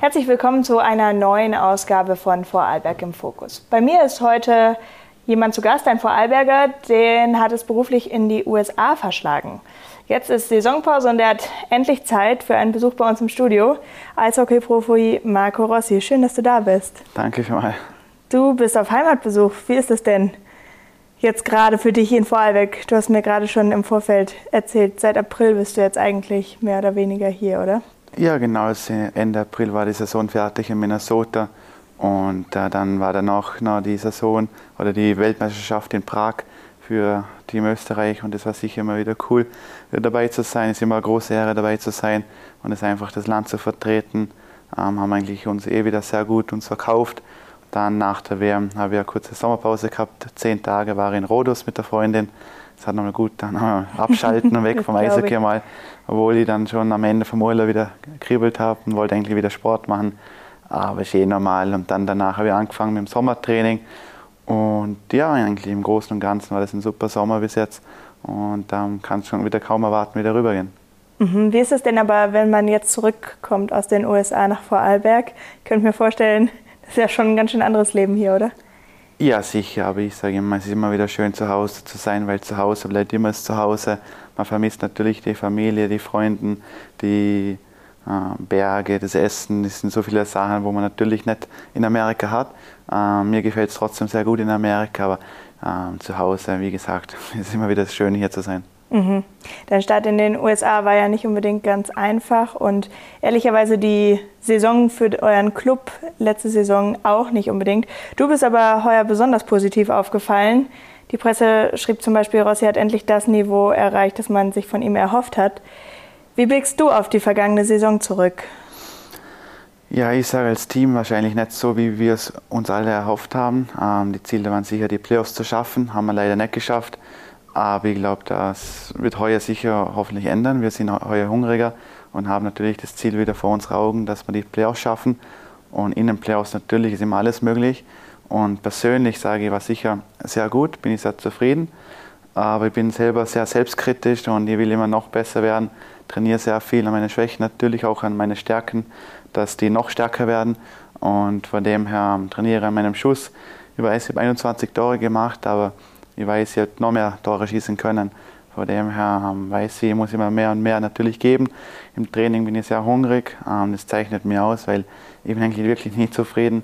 Herzlich willkommen zu einer neuen Ausgabe von Vorarlberg im Fokus. Bei mir ist heute jemand zu Gast, ein Vorarlberger, den hat es beruflich in die USA verschlagen. Jetzt ist Saisonpause und er hat endlich Zeit für einen Besuch bei uns im Studio. Eishockey-Profi Marco Rossi, schön, dass du da bist. Danke schon mal. Du bist auf Heimatbesuch. Wie ist es denn jetzt gerade für dich in Vorarlberg? Du hast mir gerade schon im Vorfeld erzählt, seit April bist du jetzt eigentlich mehr oder weniger hier, oder? Ja, genau. Ende April war die Saison fertig in Minnesota und dann war danach noch die Saison oder die Weltmeisterschaft in Prag für Team Österreich und das war sicher immer wieder cool, wieder dabei zu sein. Es ist immer eine große Ehre, dabei zu sein und es einfach das Land zu vertreten. Haben eigentlich uns wieder sehr gut uns verkauft. Dann nach der WM habe ich eine kurze Sommerpause gehabt. 10 Tage war ich in Rhodos mit der Freundin. Das hat nochmal gut, dann abschalten und weg vom Eishockey mal. Obwohl ich dann schon am Ende vom Urlaub wieder gekribbelt habe und wollte eigentlich wieder Sport machen. Aber ist normal. Und dann danach habe ich angefangen mit dem Sommertraining. Und ja, eigentlich im Großen und Ganzen war das ein super Sommer bis jetzt. Und dann kann es schon wieder kaum erwarten, wieder rübergehen. Wie ist es denn aber, wenn man jetzt zurückkommt aus den USA nach Vorarlberg? Ich könnte mir vorstellen, das ist ja schon ein ganz schön anderes Leben hier, oder? Ja, sicher, aber ich sage immer, es ist immer wieder schön, zu Hause zu sein, weil zu Hause bleibt immer das Zuhause. Man vermisst natürlich die Familie, die Freunde, die Berge, das Essen. Das sind so viele Sachen, wo man natürlich nicht in Amerika hat. Mir gefällt es trotzdem sehr gut in Amerika, aber zu Hause, wie gesagt, es ist immer wieder schön, hier zu sein. Dein Start in den USA war ja nicht unbedingt ganz einfach und ehrlicherweise die Saison für euren Club letzte Saison auch nicht unbedingt. Du bist aber heuer besonders positiv aufgefallen. Die Presse schrieb zum Beispiel, Rossi hat endlich das Niveau erreicht, das man sich von ihm erhofft hat. Wie blickst du auf die vergangene Saison zurück? Ja, ich sage als Team wahrscheinlich nicht so, wie wir es uns alle erhofft haben. Die Ziele waren sicher, die Playoffs zu schaffen, haben wir leider nicht geschafft. Aber ich glaube, das wird heuer sicher hoffentlich ändern. Wir sind heuer hungriger und haben natürlich das Ziel wieder vor unseren Augen, dass wir die Playoffs schaffen. Und in den Playoffs natürlich ist immer alles möglich. Und persönlich sage ich, war sicher sehr gut, bin ich sehr zufrieden. Aber ich bin selber sehr selbstkritisch und ich will immer noch besser werden. Trainiere sehr viel an meine Schwächen, natürlich auch an meine Stärken, dass die noch stärker werden. Und von dem her trainiere an meinem Schuss. Ich weiß, ich habe 21 Tore gemacht, aber ich weiß, ich hätte noch mehr Tore schießen können. Von dem her weiß ich muss immer mehr und mehr natürlich geben. Im Training bin ich sehr hungrig. Das zeichnet mir aus, weil ich bin eigentlich wirklich nie zufrieden.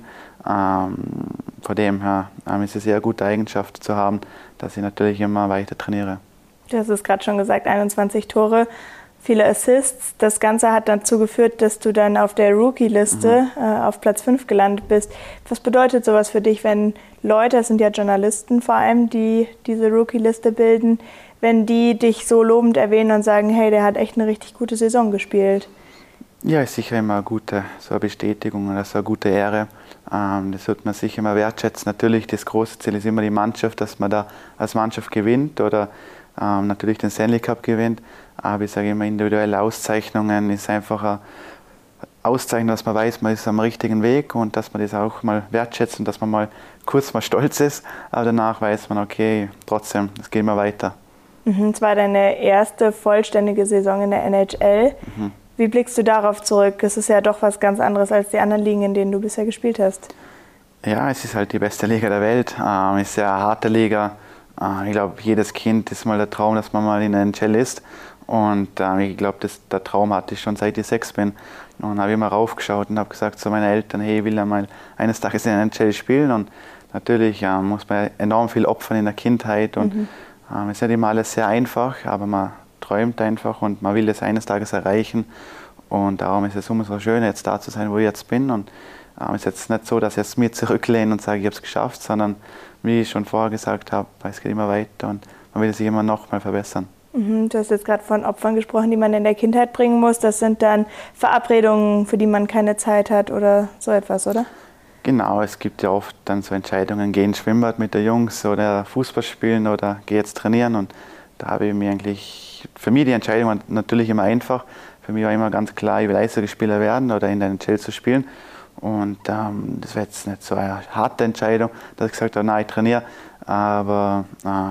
Von dem her ist es eine sehr gute Eigenschaft zu haben, dass ich natürlich immer weiter trainiere. Du hast es gerade schon gesagt, 21 Tore, viele Assists. Das Ganze hat dazu geführt, dass du dann auf der Rookie-Liste auf Platz 5 gelandet bist. Was bedeutet sowas für dich, wenn Leute, das sind ja Journalisten vor allem, die diese Rookie-Liste bilden, wenn die dich so lobend erwähnen und sagen, hey, der hat echt eine richtig gute Saison gespielt? Ja, ist sicher immer eine gute so eine Bestätigung oder so eine gute Ehre. Das wird man sicher immer wertschätzen. Natürlich, das große Ziel ist immer die Mannschaft, dass man da als Mannschaft gewinnt oder natürlich den Stanley Cup gewinnt. Aber ich sage immer, individuelle Auszeichnungen ist einfach eine Auszeichnung, dass man weiß, man ist am richtigen Weg und dass man das auch mal wertschätzt und dass man mal kurz mal stolz ist. Aber danach weiß man, okay, trotzdem, es geht mal weiter. Es war deine erste vollständige Saison in der NHL. Wie blickst du darauf zurück? Es ist ja doch was ganz anderes als die anderen Ligen, in denen du bisher gespielt hast. Ja, es ist halt die beste Liga der Welt. Es ist eine harte Liga. Ich glaube, jedes Kind ist mal der Traum, dass man mal in der NHL ist. Und ich glaube, der Traum hatte ich schon seit ich 6 bin. Und habe immer raufgeschaut und habe gesagt zu meinen Eltern, hey, ich will ja mal eines Tages in der NHL spielen. Und natürlich muss man enorm viel opfern in der Kindheit. Und es ist nicht immer alles sehr einfach, aber man träumt einfach und man will es eines Tages erreichen. Und darum ist es umso schöner, jetzt da zu sein, wo ich jetzt bin. Und es ist jetzt nicht so, dass ich jetzt mir zurücklehne und sage, ich habe es geschafft, sondern wie ich schon vorher gesagt habe, es geht immer weiter und man will sich immer noch mal verbessern. Du hast jetzt gerade von Opfern gesprochen, die man in der Kindheit bringen muss. Das sind dann Verabredungen, für die man keine Zeit hat oder so etwas, oder? Genau, es gibt ja oft dann so Entscheidungen, geh ins Schwimmbad mit den Jungs oder Fußball spielen oder geh jetzt trainieren. Und da habe ich mir eigentlich, für mich die Entscheidung war natürlich immer einfach. Für mich war immer ganz klar, ich will Eishockeyspieler werden oder in der NHL zu spielen. Und das war jetzt nicht so eine harte Entscheidung, dass ich gesagt habe, nein, ich trainiere. Aber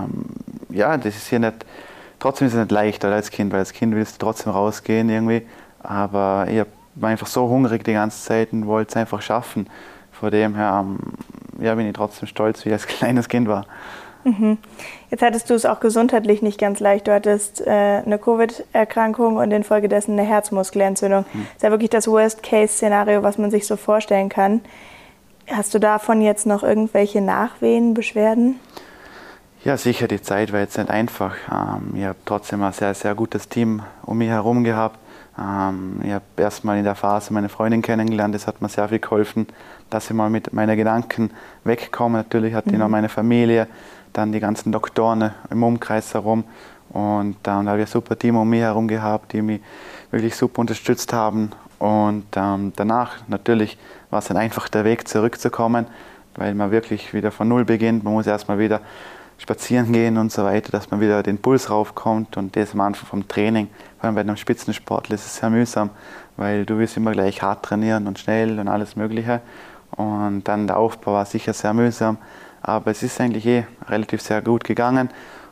ja, das ist hier nicht, trotzdem ist es nicht leicht als Kind, weil als Kind willst du trotzdem rausgehen irgendwie. Aber ich habe war einfach so hungrig die ganze Zeit und wollte es einfach schaffen. Von dem her ja, bin ich trotzdem stolz, wie ich als kleines Kind war. Mhm. Jetzt hattest du es auch gesundheitlich nicht ganz leicht. Du hattest eine Covid-Erkrankung und infolgedessen eine Herzmuskelentzündung. Das ist ja wirklich das Worst-Case-Szenario, was man sich so vorstellen kann. Hast du davon jetzt noch irgendwelche Nachwehen, Beschwerden? Ja, sicher, die Zeit war jetzt nicht einfach. Ich habe trotzdem ein sehr, sehr gutes Team um mich herum gehabt. Ich habe erstmal in der Phase meine Freundin kennengelernt, das hat mir sehr viel geholfen, dass ich mal mit meinen Gedanken wegkomme. Natürlich hatte ich noch meine Familie, dann die ganzen Doktoren im Umkreis herum und dann habe ich ein super Team um mich herum gehabt, die mich wirklich super unterstützt haben. Und danach natürlich war es dann einfach der Weg zurückzukommen, weil man wirklich wieder von Null beginnt. Man muss erstmal wieder spazieren gehen und so weiter, dass man wieder den Puls raufkommt und das am Anfang vom Training. Vor allem bei einem Spitzensportler ist es sehr mühsam, weil du willst immer gleich hart trainieren und schnell und alles Mögliche. Und dann der Aufbau war sicher sehr mühsam, aber es ist eigentlich relativ sehr gut gegangen.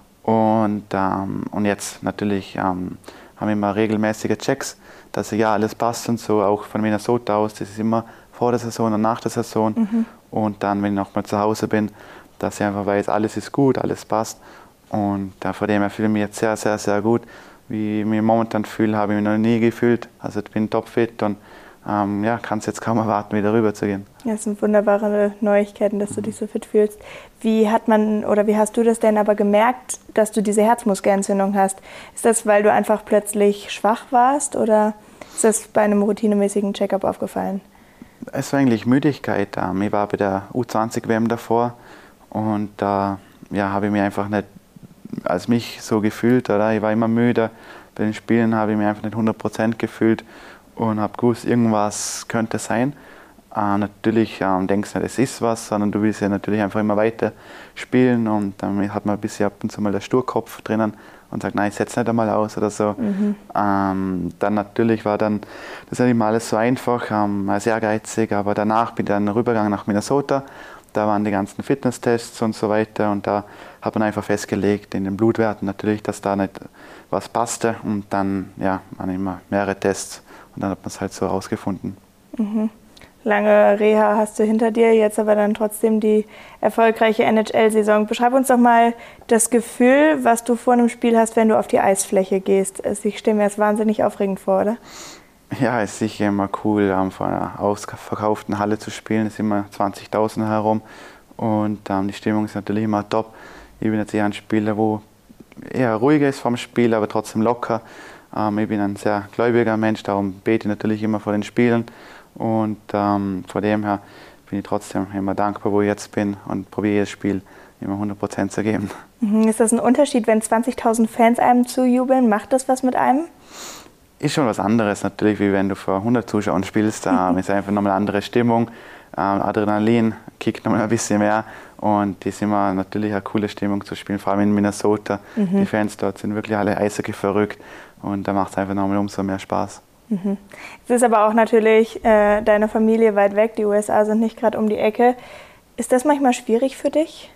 Und jetzt natürlich haben wir immer regelmäßige Checks, dass ja alles passt und so, auch von Minnesota aus. Das ist immer vor der Saison und nach der Saison. Und dann, wenn ich nochmal zu Hause bin, dass ich einfach weiß, alles ist gut, alles passt. Und von dem her fühle ich mich jetzt sehr, sehr, sehr gut. Wie ich mich momentan fühle, habe ich mich noch nie gefühlt. Also ich bin topfit und kann es jetzt kaum erwarten, wieder rüber zu gehen. Ja, das sind wunderbare Neuigkeiten, dass du dich so fit fühlst. Wie hast du das denn aber gemerkt, dass du diese Herzmuskelentzündung hast? Ist das, weil du einfach plötzlich schwach warst oder ist das bei einem routinemäßigen Check-up aufgefallen? Es war eigentlich Müdigkeit. Ich war bei der U20-WM davor und da habe ich mich einfach nicht als mich so gefühlt. Oder? Ich war immer müde. Bei den Spielen habe ich mich einfach nicht 100% gefühlt und habe gewusst, irgendwas könnte sein. Natürlich denkst du nicht, es ist was, sondern du willst ja natürlich einfach immer weiter spielen und dann hat man ein bisschen ab und zu mal der Sturkopf drinnen und sagt, nein, ich setze nicht einmal aus oder so. Dann natürlich war das nicht immer alles so einfach, sehr ehrgeizig, aber danach bin ich dann rübergegangen nach Minnesota. Da waren die ganzen Fitnesstests und so weiter und da hat man einfach festgelegt in den Blutwerten natürlich, dass da nicht was passte und dann waren immer mehrere Tests und dann hat man es halt so rausgefunden. Lange Reha hast du hinter dir, jetzt aber dann trotzdem die erfolgreiche NHL-Saison. Beschreib uns doch mal das Gefühl, was du vor einem Spiel hast, wenn du auf die Eisfläche gehst. Ich stelle mir das wahnsinnig aufregend vor, oder? Ja, es ist sicher immer cool, vor einer ausverkauften Halle zu spielen. Es sind immer 20.000 herum und die Stimmung ist natürlich immer top. Ich bin jetzt eher ein Spieler, wo eher ruhiger ist vom Spiel, aber trotzdem locker. Ich bin ein sehr gläubiger Mensch, darum bete ich natürlich immer vor den Spielen. Und von dem her bin ich trotzdem immer dankbar, wo ich jetzt bin und probiere jedes Spiel immer 100% zu geben. Ist das ein Unterschied, wenn 20.000 Fans einem zujubeln? Macht das was mit einem? Ist schon was anderes natürlich, wie wenn du vor 100 Zuschauern spielst. Ist einfach nochmal eine andere Stimmung. Adrenalin kickt nochmal ein bisschen mehr und das ist immer natürlich eine coole Stimmung zu spielen, vor allem in Minnesota. Die Fans dort sind wirklich alle Eishockey verrückt und da macht es einfach nochmal umso mehr Spaß. Es ist aber auch natürlich deine Familie weit weg, die USA sind nicht gerade um die Ecke. Ist das manchmal schwierig für dich?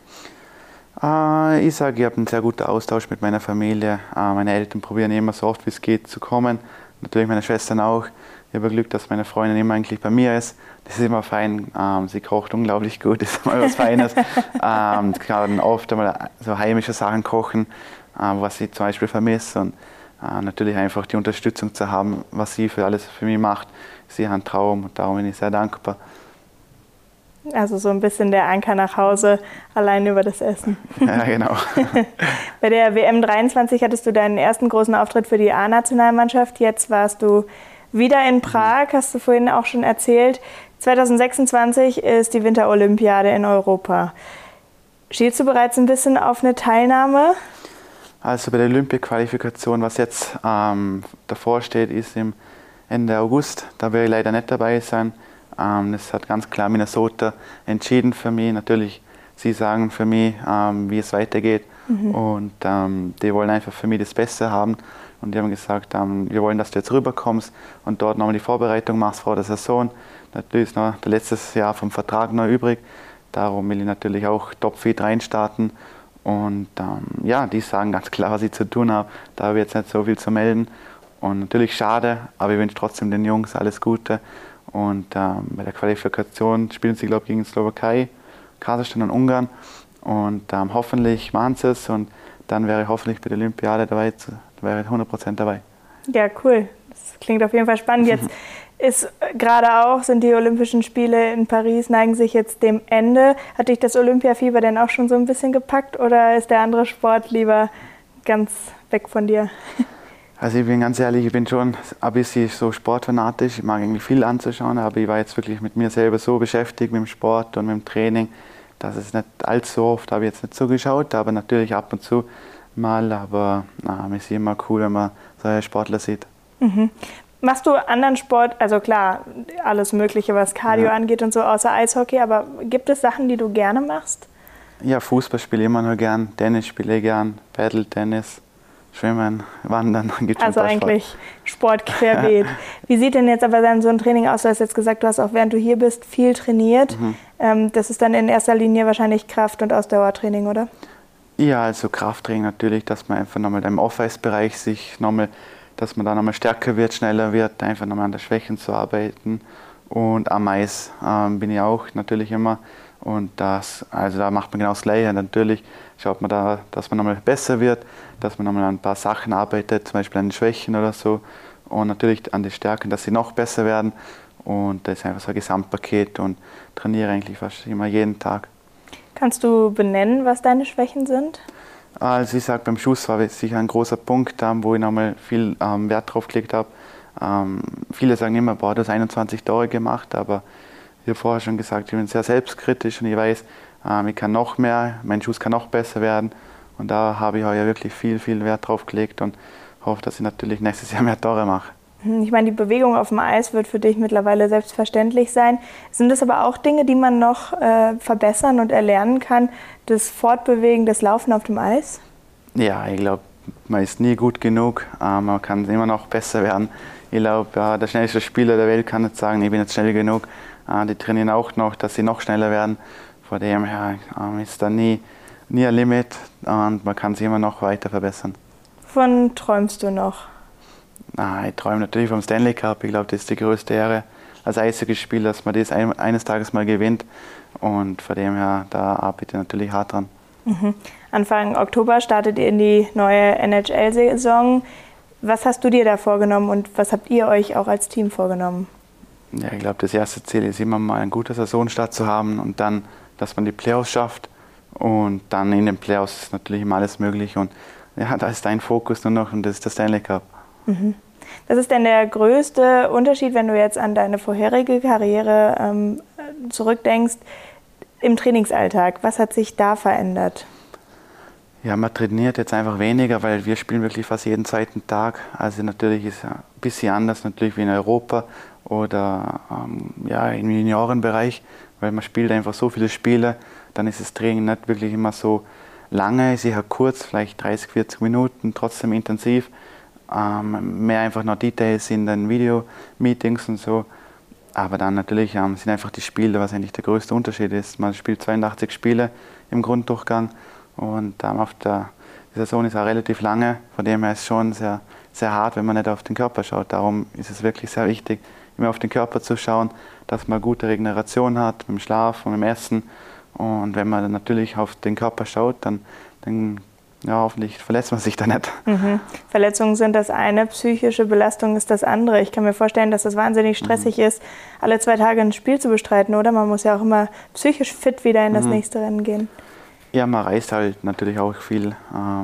Ich sage, ich habe einen sehr guten Austausch mit meiner Familie. Meine Eltern probieren immer so oft wie es geht zu kommen. Natürlich meine Schwestern auch. Ich habe Glück, dass meine Freundin immer eigentlich bei mir ist. Das ist immer fein. Sie kocht unglaublich gut, das ist immer was Feines. Ich kann oft einmal so heimische Sachen kochen, was ich zum Beispiel vermisse. Und natürlich einfach die Unterstützung zu haben, was sie für alles für mich macht, ist sicher ein Traum und darum bin ich sehr dankbar. Also so ein bisschen der Anker nach Hause, allein über das Essen. Ja, genau. Bei der WM 23 hattest du deinen ersten großen Auftritt für die A-Nationalmannschaft. Jetzt warst du wieder in Prag, hast du vorhin auch schon erzählt. 2026 ist die Winterolympiade in Europa. Schielst du bereits ein bisschen auf eine Teilnahme? Also bei der Olympia-Qualifikation, was jetzt davor steht, ist im Ende August. Da werde ich leider nicht dabei sein. Das hat ganz klar Minnesota entschieden für mich. Natürlich, sie sagen für mich, wie es weitergeht. Und die wollen einfach für mich das Beste haben. Und die haben gesagt, wir wollen, dass du jetzt rüberkommst und dort nochmal die Vorbereitung machst vor der Saison. Natürlich ist noch das letzte Jahr vom Vertrag noch übrig. Darum will ich natürlich auch topfit reinstarten. Und die sagen ganz klar, was ich zu tun habe. Da habe ich jetzt nicht so viel zu melden. Und natürlich schade, aber ich wünsche trotzdem den Jungs alles Gute. Und bei der Qualifikation spielen sie, glaube ich, gegen Slowakei, Kasachstan und Ungarn. Und hoffentlich machen sie es und dann wäre ich hoffentlich bei der Olympiade dabei, wäre ich 100% dabei. Ja, cool. Das klingt auf jeden Fall spannend. Jetzt ist gerade auch, sind die Olympischen Spiele in Paris, neigen sich jetzt dem Ende. Hat dich das Olympiafieber denn auch schon so ein bisschen gepackt oder ist der andere Sport lieber ganz weg von dir? Also ich bin ganz ehrlich, ich bin schon ein bisschen so sportfanatisch. Ich mag eigentlich viel anzuschauen, aber ich war jetzt wirklich mit mir selber so beschäftigt, mit dem Sport und mit dem Training, dass es nicht allzu oft, habe ich jetzt nicht so geschaut, aber natürlich ab und zu mal. Aber es ist immer cool, wenn man solche Sportler sieht. Mhm. Machst du anderen Sport, also klar, alles Mögliche, was Cardio angeht und so, außer Eishockey, aber gibt es Sachen, die du gerne machst? Ja, Fußball spiele ich immer noch gern, Tennis spiele ich gern, Paddle, Tennis, Schwimmen, Wandern. Gibt's also eigentlich Sport querbeet. Wie sieht denn jetzt aber dann so ein Training aus? Du hast jetzt gesagt, du hast auch während du hier bist viel trainiert. Das ist dann in erster Linie wahrscheinlich Kraft- und Ausdauertraining, oder? Ja, also Krafttraining natürlich, dass man einfach nochmal im Off-Ice-Bereich sich nochmal, dass man da nochmal stärker wird, schneller wird, einfach nochmal an der Schwächen zu arbeiten. Und am Eis bin ich auch natürlich immer. Und also da macht man genau das Gleiche. Natürlich schaut man da, dass man nochmal besser wird, dass man nochmal an ein paar Sachen arbeitet, zum Beispiel an den Schwächen oder so. Und natürlich an den Stärken, dass sie noch besser werden. Und das ist einfach so ein Gesamtpaket und trainiere eigentlich fast immer jeden Tag. Kannst du benennen, was deine Schwächen sind? Also ich sage, beim Schuss war sicher ein großer Punkt, wo ich nochmal viel Wert drauf gelegt habe. Viele sagen immer, boah, du hast 21 Tore gemacht, aber ich habe vorher schon gesagt, ich bin sehr selbstkritisch und ich weiß, ich kann noch mehr, mein Schuss kann noch besser werden. Und da habe ich heuer wirklich viel, viel Wert drauf gelegt und hoffe, dass ich natürlich nächstes Jahr mehr Tore mache. Ich meine, die Bewegung auf dem Eis wird für dich mittlerweile selbstverständlich sein. Sind das aber auch Dinge, die man noch verbessern und erlernen kann? Das Fortbewegen, das Laufen auf dem Eis? Ja, ich glaube, man ist nie gut genug. Man kann immer noch besser werden. Ich glaube, der schnellste Spieler der Welt kann nicht sagen, ich bin jetzt schnell genug. Die trainieren auch noch, dass sie noch schneller werden. Von dem her ist da nie ein Limit und man kann sich immer noch weiter verbessern. Wovon träumst du noch? Ich träume natürlich vom Stanley Cup. Ich glaube, das ist die größte Ehre als Eishockeyspieler, dass man das eines Tages mal gewinnt. Und von dem her, da arbeite ich natürlich hart dran. Anfang Oktober startet ihr in die neue NHL-Saison. Was hast du dir da vorgenommen und was habt ihr euch auch als Team vorgenommen? Ja, ich glaube, das erste Ziel ist immer mal ein guter Saisonstart zu haben und dann, dass man die Playoffs schafft. Und dann in den Playoffs ist natürlich immer alles möglich. Und ja, da ist dein Fokus nur noch und das ist der Stanley Cup. Was ist denn der größte Unterschied, wenn du jetzt an deine vorherige Karriere zurückdenkst, im Trainingsalltag? Was hat sich da verändert? Ja, man trainiert jetzt einfach weniger, weil wir spielen wirklich fast jeden zweiten Tag. Also natürlich ist es ein bisschen anders natürlich wie in Europa oder im Juniorenbereich, weil man spielt einfach so viele Spiele. Dann ist das Training nicht wirklich immer so lange, sicher kurz, vielleicht 30, 40 Minuten, trotzdem intensiv. Mehr einfach noch Details in den Video-Meetings und so. Aber dann natürlich sind einfach die Spiele, was eigentlich der größte Unterschied ist. Man spielt 82 Spiele im Grunddurchgang und die Saison ist auch relativ lange. Von dem her ist es schon sehr, sehr hart, wenn man nicht auf den Körper schaut. Darum ist es wirklich sehr wichtig, immer auf den Körper zu schauen, dass man gute Regeneration hat mit dem Schlaf und mit dem Essen. Und wenn man dann natürlich auf den Körper schaut, dann hoffentlich verletzt man sich da nicht. Verletzungen sind das eine, psychische Belastung ist das andere. Ich kann mir vorstellen, dass das wahnsinnig stressig ist, alle 2 Tage ein Spiel zu bestreiten, oder? Man muss ja auch immer psychisch fit wieder in das nächste Rennen gehen. Ja, man reist halt natürlich auch viel.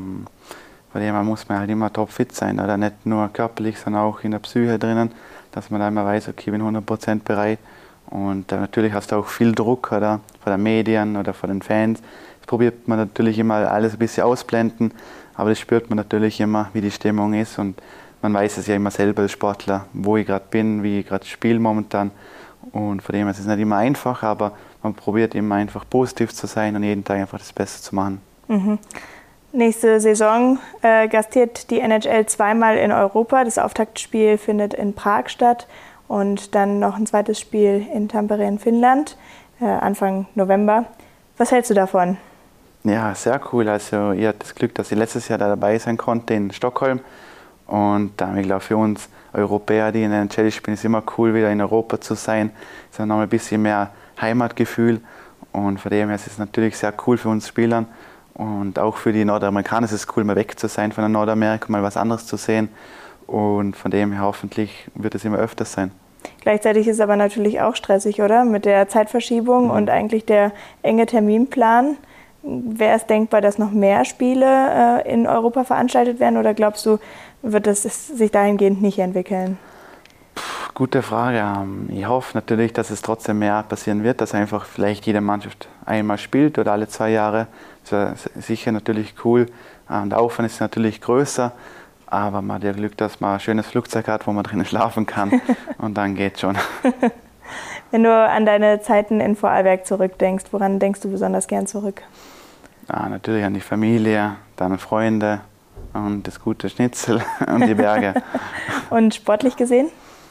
Von dem her muss man halt immer topfit sein, oder? Nicht nur körperlich, sondern auch in der Psyche drinnen, dass man da immer weiß, okay, ich bin 100% bereit. Und natürlich hast du auch viel Druck, oder? Von den Medien oder von den Fans. Das probiert man natürlich immer alles ein bisschen ausblenden, aber das spürt man natürlich immer, wie die Stimmung ist. Und man weiß es ja immer selber als Sportler, wo ich gerade bin, wie ich gerade spiele momentan. Und von dem her ist es nicht immer einfach, aber man probiert immer einfach positiv zu sein und jeden Tag einfach das Beste zu machen. Nächste Saison gastiert die NHL zweimal in Europa. Das Auftaktspiel findet in Prag statt und dann noch ein zweites Spiel in Tampere in Finnland, Anfang November. Was hältst du davon? Ja, sehr cool. Also ich hatte das Glück, dass ich letztes Jahr da dabei sein konnte in Stockholm. Und ich glaube, für uns Europäer, die in der NHL spielen, ist immer cool, wieder in Europa zu sein. Es ist noch ein bisschen mehr Heimatgefühl. Und von dem her ist es natürlich sehr cool für uns Spielern. Und auch für die Nordamerikaner ist es cool, mal weg zu sein von Nordamerika, mal was anderes zu sehen. Und von dem her hoffentlich wird es immer öfters sein. Gleichzeitig ist es aber natürlich auch stressig, oder? Mit der Zeitverschiebung und eigentlich der enge Terminplan. Wäre es denkbar, dass noch mehr Spiele in Europa veranstaltet werden, oder glaubst du, wird es sich dahingehend nicht entwickeln? Gute Frage. Ich hoffe natürlich, dass es trotzdem mehr passieren wird, dass einfach vielleicht jede Mannschaft einmal spielt oder alle 2 Jahre. Das wäre sicher natürlich cool. Der Aufwand ist natürlich größer, aber man hat ja Glück, dass man ein schönes Flugzeug hat, wo man drinnen schlafen kann, und dann geht's schon. Wenn du an deine Zeiten in Vorarlberg zurückdenkst, woran denkst du besonders gern zurück? Ja, natürlich an die Familie, dann Freunde und das gute Schnitzel und die Berge. Und sportlich gesehen?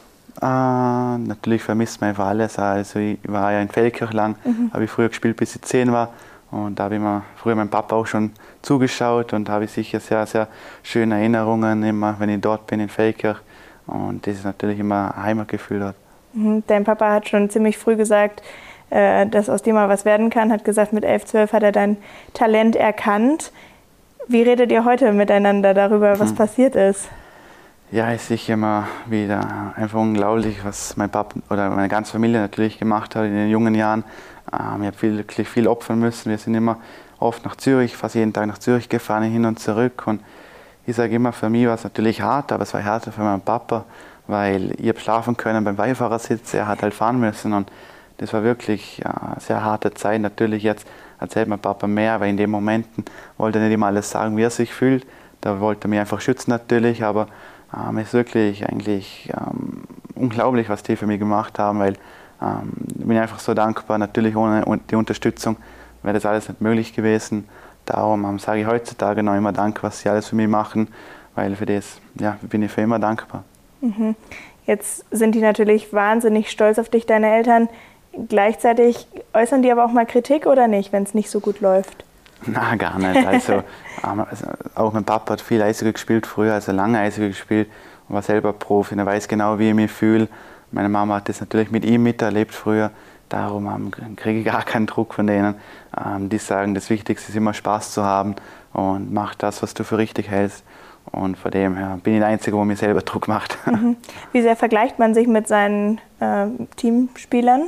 Natürlich vermisst man einfach alles. Also ich war ja in Feldkirch lang, habe ich früher gespielt, bis ich 10 war. Und da habe ich mir früher meinem Papa auch schon zugeschaut, und da habe ich sicher sehr, sehr schöne Erinnerungen, immer wenn ich dort bin in Feldkirch. Und das ist natürlich immer ein Heimatgefühl dort. Dein Papa hat schon ziemlich früh gesagt, dass aus dir mal was werden kann, hat gesagt, mit 11, 12 hat er dein Talent erkannt. Wie redet ihr heute miteinander darüber, was passiert ist? Ja, es ist sicher immer wieder einfach unglaublich, was mein Papa oder meine ganze Familie natürlich gemacht hat in den jungen Jahren. Ich habe wirklich viel opfern müssen. Wir sind immer oft nach Zürich, fast jeden Tag nach Zürich gefahren, hin und zurück. Und ich sage immer, für mich war es natürlich hart, aber es war härter für meinen Papa, weil ich habe schlafen können beim Beifahrersitz, er hat halt fahren müssen. Und das war wirklich eine sehr harte Zeit. Natürlich jetzt erzählt mein Papa mehr, weil in den Momenten wollte er nicht immer alles sagen, wie er sich fühlt. Da wollte er mich einfach schützen natürlich, aber es ist wirklich eigentlich unglaublich, was die für mich gemacht haben, weil ich bin einfach so dankbar. Natürlich ohne die Unterstützung wäre das alles nicht möglich gewesen. Darum sage ich heutzutage noch immer Dank, was sie alles für mich machen, weil für das bin ich für immer dankbar. Jetzt sind die natürlich wahnsinnig stolz auf dich, deine Eltern. Gleichzeitig äußern die aber auch mal Kritik, oder nicht, wenn es nicht so gut läuft? Na, gar nicht. Also, auch mein Papa hat viel Eishockey gespielt früher, also lange Eishockey gespielt und war selber Profi. Er weiß genau, wie ich mich fühle. Meine Mama hat das natürlich mit ihm miterlebt früher. Darum kriege ich gar keinen Druck von denen. Die sagen, das Wichtigste ist immer Spaß zu haben und mach das, was du für richtig hältst. Und von dem her bin ich der Einzige, der mir selber Druck macht. Wie sehr vergleicht man sich mit seinen Teamspielern?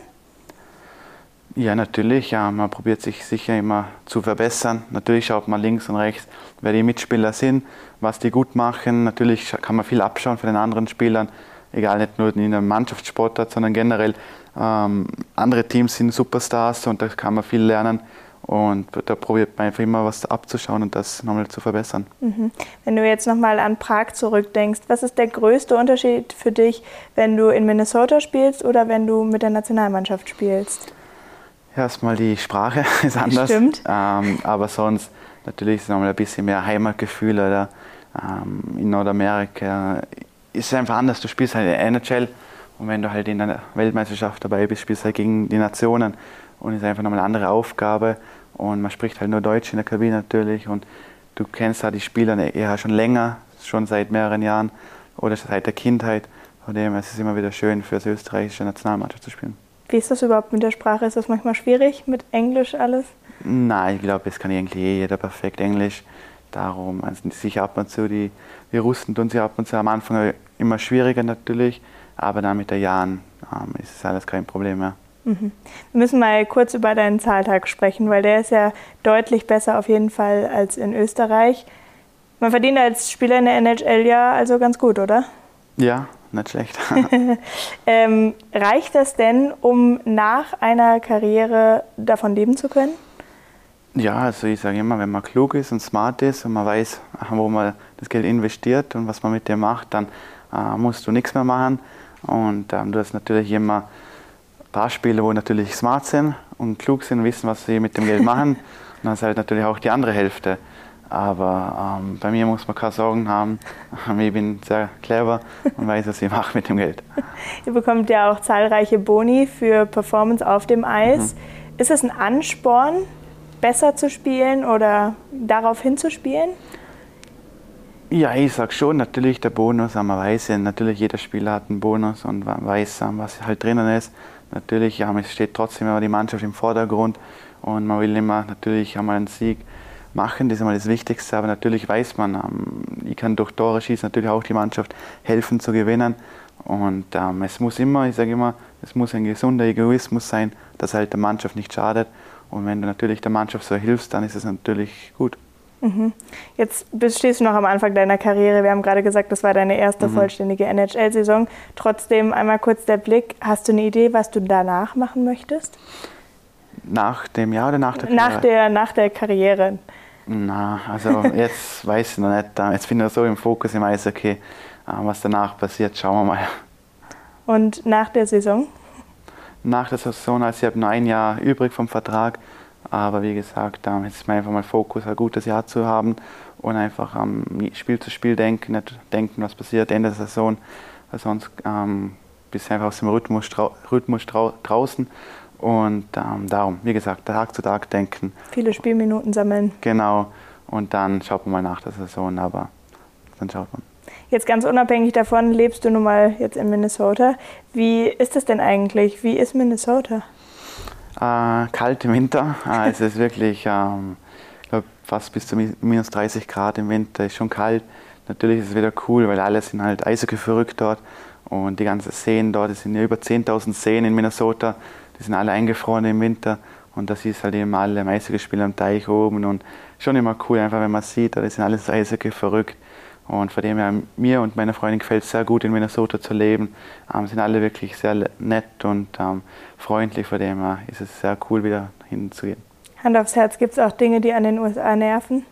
Ja, natürlich. Man probiert sich sicher immer zu verbessern. Natürlich schaut man links und rechts, wer die Mitspieler sind, was die gut machen. Natürlich kann man viel abschauen von den anderen Spielern, egal nicht nur in einem Mannschaftssportart, sondern generell. Andere Teams sind Superstars und da kann man viel lernen. Und da probiert man einfach immer was abzuschauen und das nochmal zu verbessern. Wenn du jetzt nochmal an Prag zurückdenkst, was ist der größte Unterschied für dich, wenn du in Minnesota spielst oder wenn du mit der Nationalmannschaft spielst? Erstmal die Sprache ist anders. Stimmt. Aber sonst natürlich ist es nochmal ein bisschen mehr Heimatgefühl. Oder in Nordamerika ist es einfach anders. Du spielst halt in der NHL und wenn du halt in der Weltmeisterschaft dabei bist, spielst du halt gegen die Nationen. Und es ist einfach nochmal eine andere Aufgabe. Und man spricht halt nur Deutsch in der Kabine natürlich. Und du kennst halt die Spieler eher schon länger, schon seit mehreren Jahren oder seit der Kindheit. Von dem ist es immer wieder schön, für das österreichische Nationalmannschaft zu spielen. Wie ist das überhaupt mit der Sprache? Ist das manchmal schwierig mit Englisch alles? Nein, ich glaube, es kann eigentlich jeder perfekt Englisch. Darum, also sicher ab und zu, die Russen tun sich ab und zu am Anfang immer schwieriger natürlich, aber dann mit den Jahren ist es alles kein Problem mehr. Wir müssen mal kurz über deinen Zahltag sprechen, weil der ist ja deutlich besser auf jeden Fall als in Österreich. Man verdient als Spieler in der NHL ja also ganz gut, oder? Ja, nicht schlecht. Reicht das denn, um nach einer Karriere davon leben zu können? Ja, also ich sage immer, wenn man klug ist und smart ist und man weiß, wo man das Geld investiert und was man mit dem macht, dann musst du nichts mehr machen. Und du hast natürlich immer ein paar Spieler, die natürlich smart sind und klug sind und wissen, was sie mit dem Geld machen. Und dann ist halt natürlich auch die andere Hälfte. Aber bei mir muss man keine Sorgen haben. Ich bin sehr clever und weiß, was ich mache mit dem Geld. Ihr bekommt ja auch zahlreiche Boni für Performance auf dem Eis. Ist es ein Ansporn, besser zu spielen oder darauf hinzuspielen? Ja, ich sage schon, natürlich der Bonus, man weiß ja, natürlich jeder Spieler hat einen Bonus und weiß, was halt drinnen ist. Natürlich, es steht trotzdem immer die Mannschaft im Vordergrund und man will immer natürlich einmal einen Sieg machen, das ist immer das Wichtigste, aber natürlich weiß man, ich kann durch Tore schießen, natürlich auch die Mannschaft helfen zu gewinnen und es muss immer, ich sage immer, es muss ein gesunder Egoismus sein, dass halt der Mannschaft nicht schadet und wenn du natürlich der Mannschaft so hilfst, dann ist es natürlich gut. Jetzt stehst du noch am Anfang deiner Karriere. Wir haben gerade gesagt, das war deine erste vollständige NHL-Saison. Trotzdem einmal kurz der Blick. Hast du eine Idee, was du danach machen möchtest? Nach dem Jahr oder nach der Karriere? Nach der Karriere. Na, also jetzt weiß ich noch nicht. Jetzt bin ich so im Fokus im Eishockey. Was danach passiert, schauen wir mal. Und nach der Saison? Nach der Saison, also ich habe noch ein Jahr übrig vom Vertrag. Aber wie gesagt, jetzt ist mir einfach mal Fokus, ein gutes Jahr zu haben und einfach Spiel zu Spiel denken, nicht denken, was passiert Ende der Saison, weil sonst bist du einfach aus dem Rhythmus draußen. Und darum, wie gesagt, Tag zu Tag denken. Viele Spielminuten sammeln. Genau, und dann schaut man mal nach der Saison, aber dann schaut man. Jetzt ganz unabhängig davon, lebst du nun mal jetzt in Minnesota. Wie ist das denn eigentlich? Wie ist Minnesota? Kalt im Winter, es ist wirklich, ich glaube, fast bis zu minus 30 Grad im Winter, ist schon kalt. Natürlich ist es wieder cool, weil alle sind halt Eishockey verrückt dort und die ganzen Seen dort, es sind ja über 10.000 Seen in Minnesota, die sind alle eingefroren im Winter und das ist halt eben alle Eishockey spielen am Teich oben und schon immer cool, einfach wenn man sieht, da sind alles Eishockey verrückt. Und von dem her, mir und meiner Freundin gefällt es sehr gut, in Minnesota zu leben. Sind alle wirklich sehr nett und freundlich, von dem her ist es sehr cool, wieder hinzugehen. Hand aufs Herz, gibt es auch Dinge, die an den USA nerven?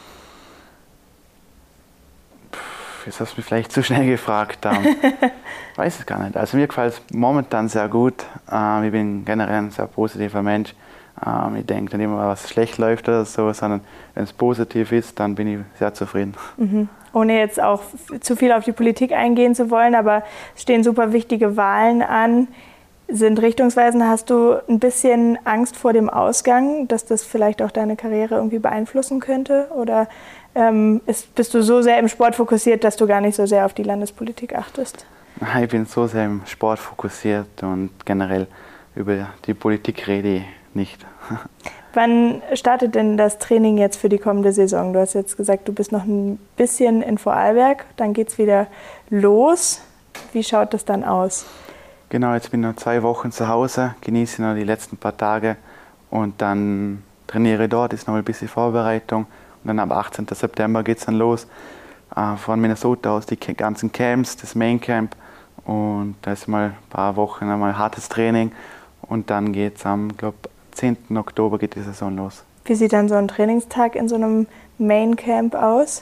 Jetzt hast du mich vielleicht zu schnell gefragt. Weiß es gar nicht. Also mir gefällt es momentan sehr gut. Ich bin generell ein sehr positiver Mensch. Ich denke nicht immer, was schlecht läuft oder so, sondern wenn es positiv ist, dann bin ich sehr zufrieden. Ohne jetzt auch zu viel auf die Politik eingehen zu wollen, aber es stehen super wichtige Wahlen an, sind richtungsweisend. Hast du ein bisschen Angst vor dem Ausgang, dass das vielleicht auch deine Karriere irgendwie beeinflussen könnte? Oder bist du so sehr im Sport fokussiert, dass du gar nicht so sehr auf die Landespolitik achtest? Ich bin so sehr im Sport fokussiert und generell über die Politik rede ich nicht. Wann startet denn das Training jetzt für die kommende Saison? Du hast jetzt gesagt, du bist noch ein bisschen in Vorarlberg, dann geht es wieder los. Wie schaut das dann aus? Genau, jetzt bin ich noch 2 Wochen zu Hause, genieße noch die letzten paar Tage und dann trainiere ich dort, ist noch ein bisschen Vorbereitung und dann am 18. September geht es dann los. Von Minnesota aus die ganzen Camps, das Main Camp und da ist mal ein paar Wochen einmal hartes Training und dann geht es am, glaube 10. Oktober geht die Saison los. Wie sieht dann so ein Trainingstag in so einem Main Camp aus?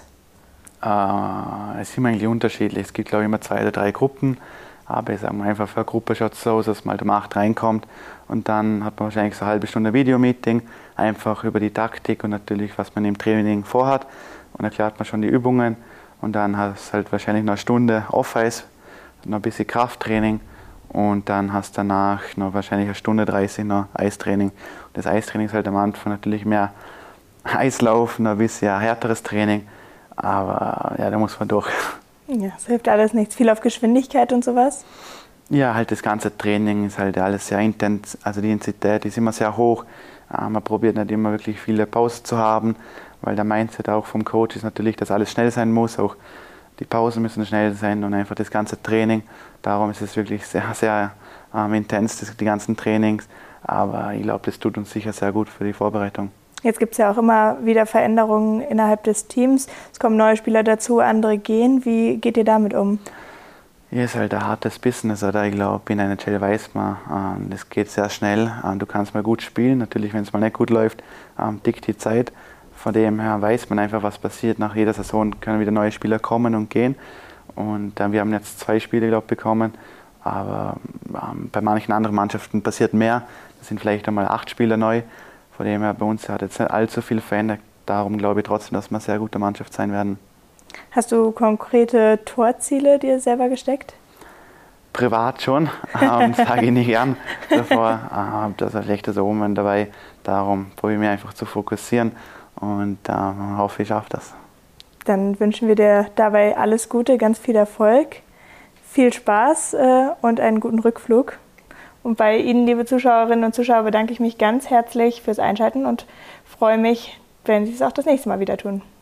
Es ist immer eigentlich unterschiedlich. Es gibt, glaube ich, immer 2 oder 3 Gruppen. Aber ich sage mal einfach, für eine Gruppe schaut es so aus, dass man halt um 8 reinkommt. Und dann hat man wahrscheinlich so eine halbe Stunde Videomeeting, einfach über die Taktik und natürlich, was man im Training vorhat. Und erklärt man schon die Übungen. Und dann hat es halt wahrscheinlich noch eine Stunde Off-Eis, noch ein bisschen Krafttraining. Und dann hast du danach noch wahrscheinlich 1 Stunde 30 noch Eistraining. Und das Eistraining ist halt am Anfang natürlich mehr Eislaufen, ein bisschen härteres Training. Aber ja, da muss man durch. Ja, es hilft alles nichts. Viel auf Geschwindigkeit und sowas? Ja, halt das ganze Training ist halt alles sehr intens. Also die Intensität ist immer sehr hoch. Man probiert nicht immer wirklich viele Pausen zu haben, weil der Mindset auch vom Coach ist natürlich, dass alles schnell sein muss. Auch die Pausen müssen schnell sein und einfach das ganze Training. Darum ist es wirklich sehr, sehr intens, die ganzen Trainings. Aber ich glaube, das tut uns sicher sehr gut für die Vorbereitung. Jetzt gibt es ja auch immer wieder Veränderungen innerhalb des Teams. Es kommen neue Spieler dazu, andere gehen. Wie geht ihr damit um? Ja, ist halt ein hartes Business, oder? Ich glaube, in einer NHL weiß man, das geht sehr schnell. Du kannst mal gut spielen. Natürlich, wenn es mal nicht gut läuft, tickt die Zeit. Von dem her weiß man einfach, was passiert. Nach jeder Saison können wieder neue Spieler kommen und gehen. Und wir haben jetzt 2 Spiele, glaube ich, bekommen. Aber bei manchen anderen Mannschaften passiert mehr. Das sind vielleicht einmal 8 Spieler neu. Von dem her bei uns hat jetzt nicht allzu viel verändert. Darum glaube ich trotzdem, dass wir eine sehr gute Mannschaft sein werden. Hast du konkrete Torziele dir selber gesteckt? Privat schon, sage ich nicht gern. Davor habe da so ein schlechtes Omen dabei. Darum probiere ich mich einfach zu fokussieren und hoffe, ich schaffe das. Dann wünschen wir dir dabei alles Gute, ganz viel Erfolg, viel Spaß und einen guten Rückflug. Und bei Ihnen, liebe Zuschauerinnen und Zuschauer, bedanke ich mich ganz herzlich fürs Einschalten und freue mich, wenn Sie es auch das nächste Mal wieder tun.